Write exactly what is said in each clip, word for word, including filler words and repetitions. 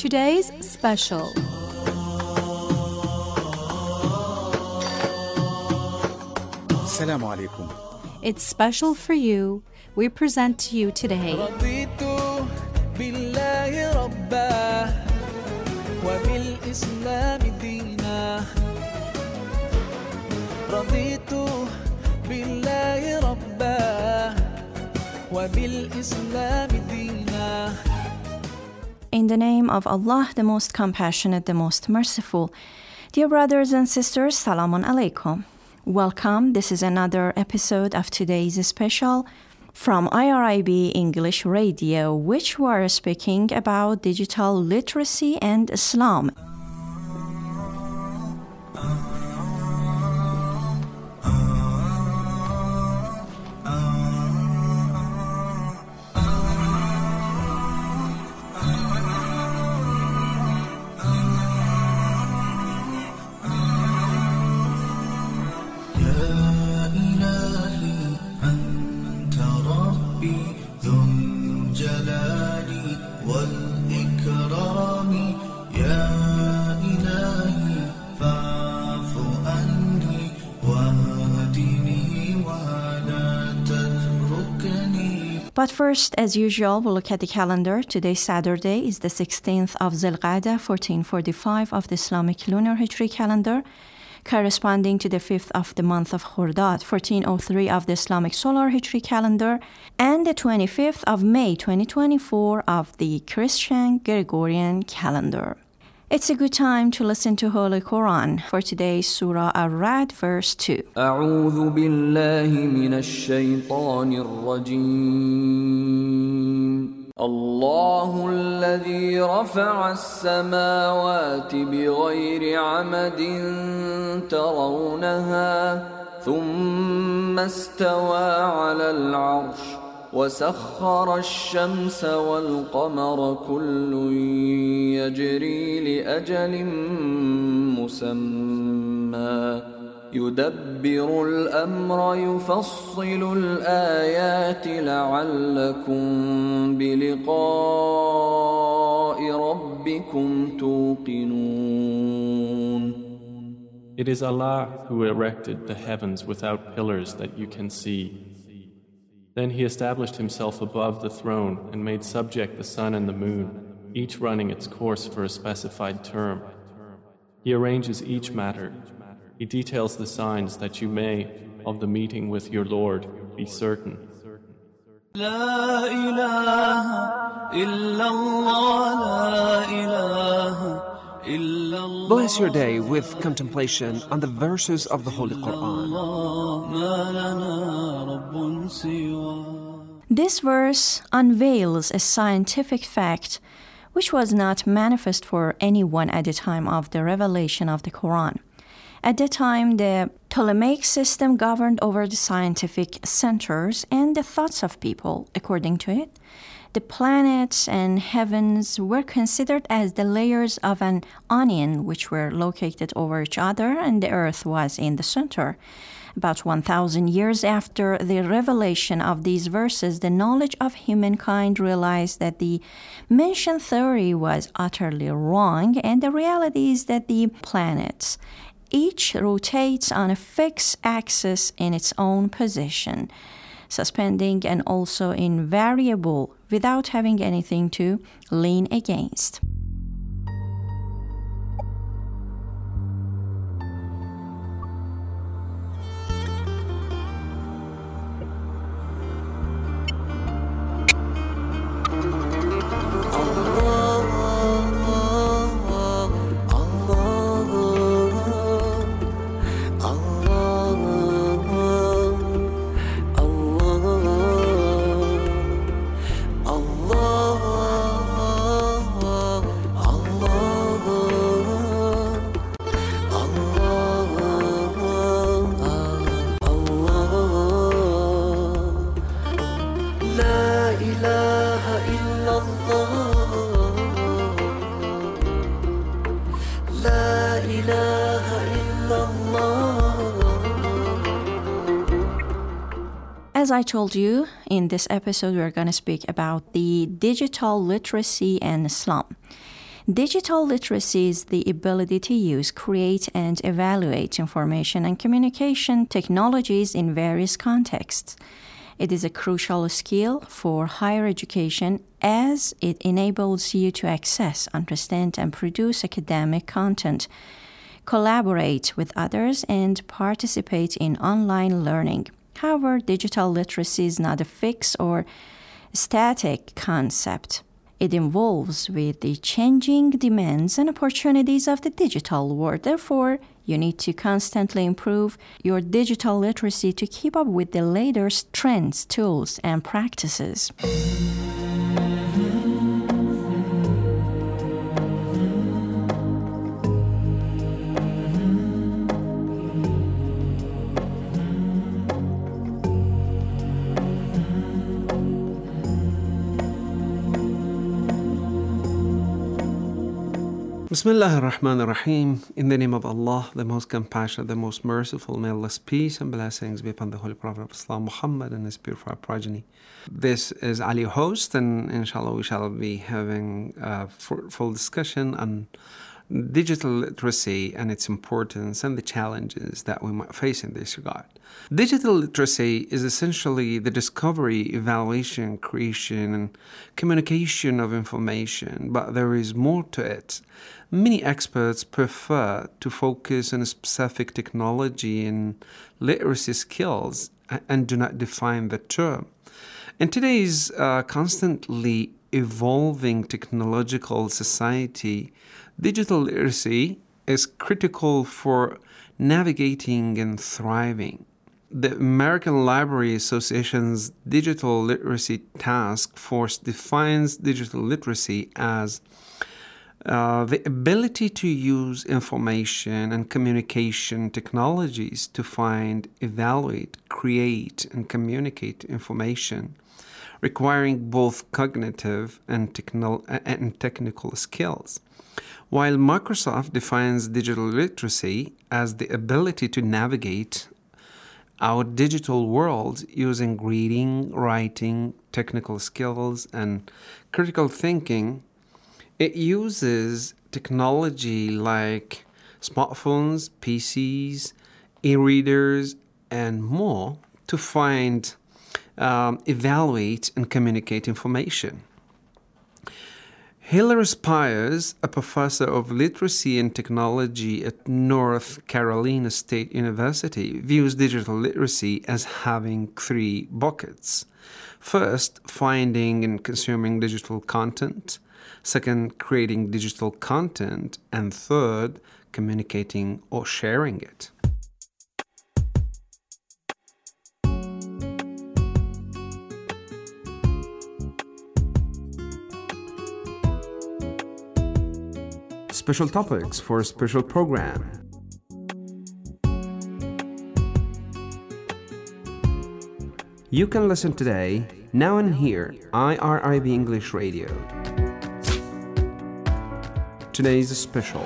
today's special. Assalamu alaikum. It's special for you. We present to you today رضيت بالله ربا وبالإسلام دينا رضيت بالله ربا وبالإسلام دينا. In the name of Allah, the most compassionate, the most merciful. Dear brothers and sisters, Salamun Alaikum. Welcome. This is another episode of today's special from I R I B English Radio, which we are speaking about digital literacy and Islam. But first, as usual, we'll look at the calendar. Today, Saturday, is the sixteenth of Zilqa'dah, fourteen forty-five of the Islamic lunar Hijri calendar, corresponding to the fifth of the month of Khordad, fourteen oh three of the Islamic solar Hijri calendar, and the twenty-fifth of May, twenty twenty-four of the Christian Gregorian calendar. It's a good time to listen to Holy Quran for today's Surah Ar-Ra'd, verse two. أعوذ بالله من الشيطان الرجيم. الله الذي رفع السماوات بغير عمد ترونها ثم استوى على العرش وسخر الشمس والقمر كل يجري لأجل مسمى يدبر الأمر يفصل الآيات لعلكم بلقاء ربكم توقنون. It is Allah who erected the heavens without pillars that you can see. Then He established Himself above the throne and made subject the sun and the moon, each running its course for a specified term. He arranges each matter. He details the signs that you may, of the meeting with your Lord, be certain. لا إله إلا الله لا إله إلا الله. Bless your day with contemplation on the verses of the Holy Quran. ما لنا رب سوى. This verse unveils a scientific fact which was not manifest for anyone at the time of the revelation of the Quran. At that time, the Ptolemaic system governed over the scientific centers and the thoughts of people. According to it, the planets and heavens were considered as the layers of an onion which were located over each other, and the earth was in the center. About one thousand years after the revelation of these verses, the knowledge of humankind realized that the mentioned theory was utterly wrong, and the reality is that the planets each rotates on a fixed axis in its own position, suspending and also invariable without having anything to lean against. As I told you, in this episode we're going to speak about the digital literacy and Islam. Digital literacy is the ability to use, create, and evaluate information and communication technologies in various contexts. It is a crucial skill for higher education as it enables you to access, understand, and produce academic content, collaborate with others, and participate in online learning. However, digital literacy is not a fixed or static concept. It evolves with the changing demands and opportunities of the digital world. Therefore, you need to constantly improve your digital literacy to keep up with the latest trends, tools, and practices. Bismillah ar-Rahman ar-Rahim. In the name of Allah, the most compassionate, the most merciful, may Allah's peace and blessings be upon the Holy Prophet of Islam, Muhammad, and his purified progeny. This is Ali, your host, and inshallah we shall be having a fruitful discussion on digital literacy and its importance and the challenges that we might face in this regard. Digital literacy is essentially the discovery, evaluation, creation, and communication of information, but there is more to it. Many experts prefer to focus on specific technology and literacy skills and do not define the term. In today's uh, constantly evolving technological society, digital literacy is critical for navigating and thriving. The American Library Association's Digital Literacy Task Force defines digital literacy as uh, the ability to use information and communication technologies to find, evaluate, create, and communicate information, requiring both cognitive and, techno- and technical skills. While Microsoft defines digital literacy as the ability to navigate our digital world using reading, writing, technical skills, and critical thinking, it uses technology like smartphones, P Cs, e-readers, and more to find, um, evaluate, and communicate information. Hilary Spires, a professor of literacy and technology at North Carolina State University, views digital literacy as having three buckets. First, finding and consuming digital content. Second, creating digital content. And third, communicating or sharing it. Special topics for a special program. You can listen today, now and here, I R I B English Radio. Today's special.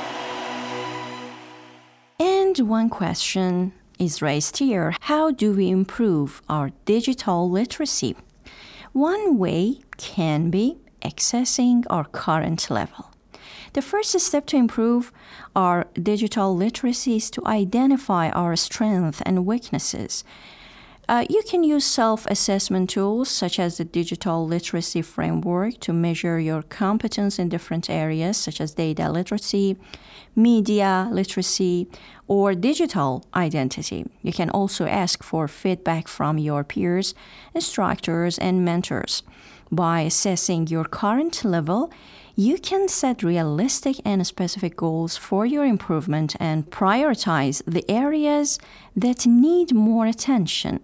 And one question is raised here. How do we improve our digital literacy? One way can be accessing our current level. The first step to improve our digital literacy is to identify our strengths and weaknesses. Uh, you can use self-assessment tools such as the Digital Literacy Framework to measure your competence in different areas such as data literacy, media literacy, or digital identity. You can also ask for feedback from your peers, instructors, and mentors. By assessing your current level, you can set realistic and specific goals for your improvement and prioritize the areas that need more attention.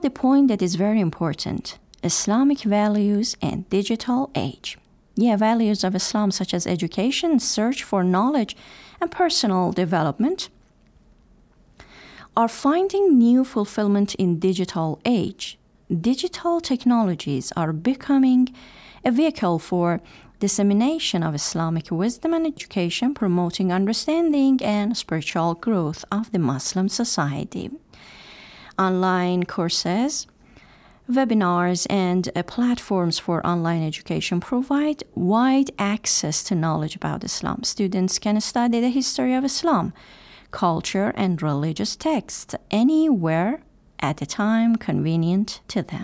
the point that is very important: Islamic values and digital age. Yeah, values of Islam such as education, search for knowledge, and personal development are finding new fulfillment in digital age. Digital technologies are becoming a vehicle for dissemination of Islamic wisdom and education, promoting understanding and spiritual growth of the Muslim society. Online courses, webinars, and uh, platforms for online education provide wide access to knowledge about Islam. Students can study the history of Islam, culture, and religious texts anywhere at a time convenient to them.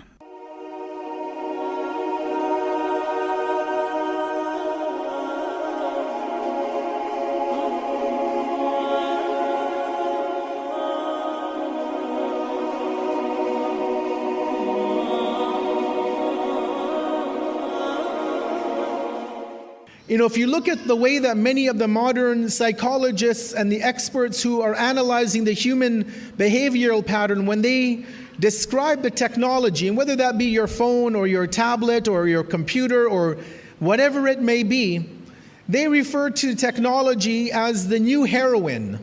You know, if you look at the way that many of the modern psychologists and the experts who are analyzing the human behavioral pattern, when they describe the technology, and whether that be your phone or your tablet or your computer or whatever it may be, they refer to technology as the new heroin,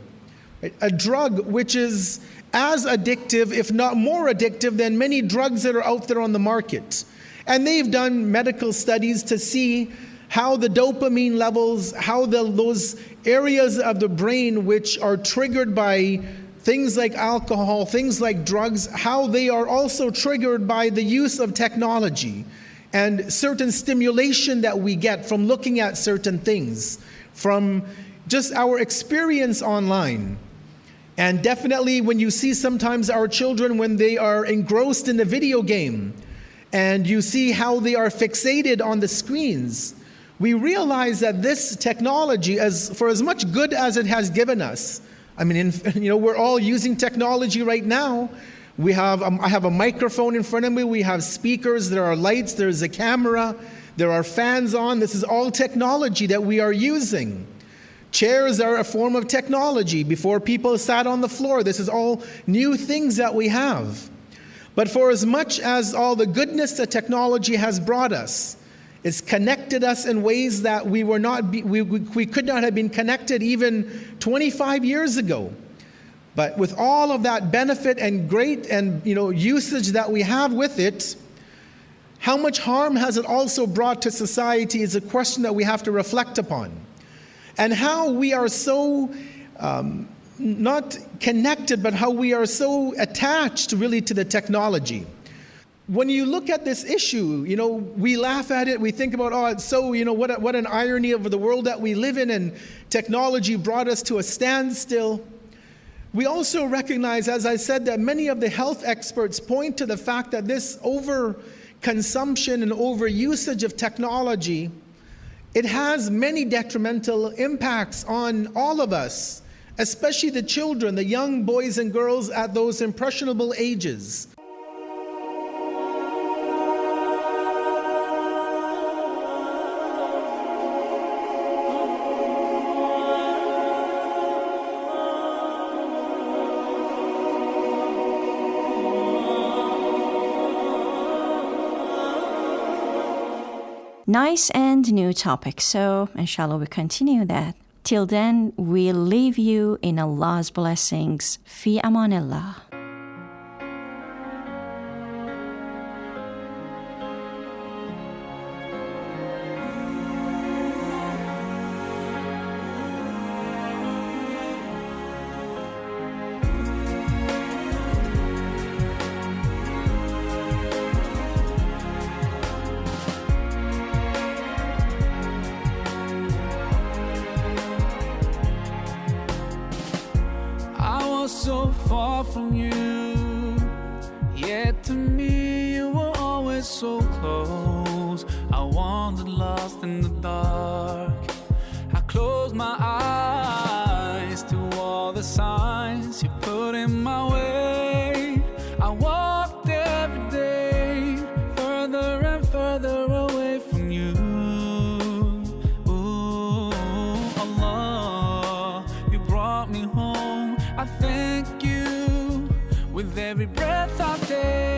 a drug which is as addictive, if not more addictive, than many drugs that are out there on the market. And they've done medical studies to see how the dopamine levels, how the, those areas of the brain which are triggered by things like alcohol, things like drugs, how they are also triggered by the use of technology and certain stimulation that we get from looking at certain things, from just our experience online. And definitely when you see sometimes our children when they are engrossed in the video game and you see how they are fixated on the screens, we realize that this technology, as for as much good as it has given us, I mean, in, you know, we're all using technology right now. We have, um, I have a microphone in front of me. We have speakers. There are lights. There's a camera. There are fans on. This is all technology that we are using. Chairs are a form of technology. Before people sat on the floor, this is all new things that we have. But for as much as all the goodness that technology has brought us, it's connected us in ways that we were not, be, we, we, we could not have been connected even twenty-five years ago. But with all of that benefit and great and you know usage that we have with it, how much harm has it also brought to society is a question that we have to reflect upon. And how we are so um, not connected, but how we are so attached really to the technology. When you look at this issue, you know, we laugh at it, we think about, oh, it's so, you know, what, a, what an irony of the world that we live in, and technology brought us to a standstill. We also recognize, as I said, that many of the health experts point to the fact that this overconsumption and overusage of technology, it has many detrimental impacts on all of us, especially the children, the young boys and girls at those impressionable ages. Nice and new topic, so inshallah we continue that. Till then, we leave you in Allah's blessings. Fi amanillah. So far from you, yet to me you were always so close. I wandered lost in the dark. I closed my eyes to all the signs you put in my way. I walked every day further and further away from you. Ooh, Allah, you brought me home. I thank you with every breath I take.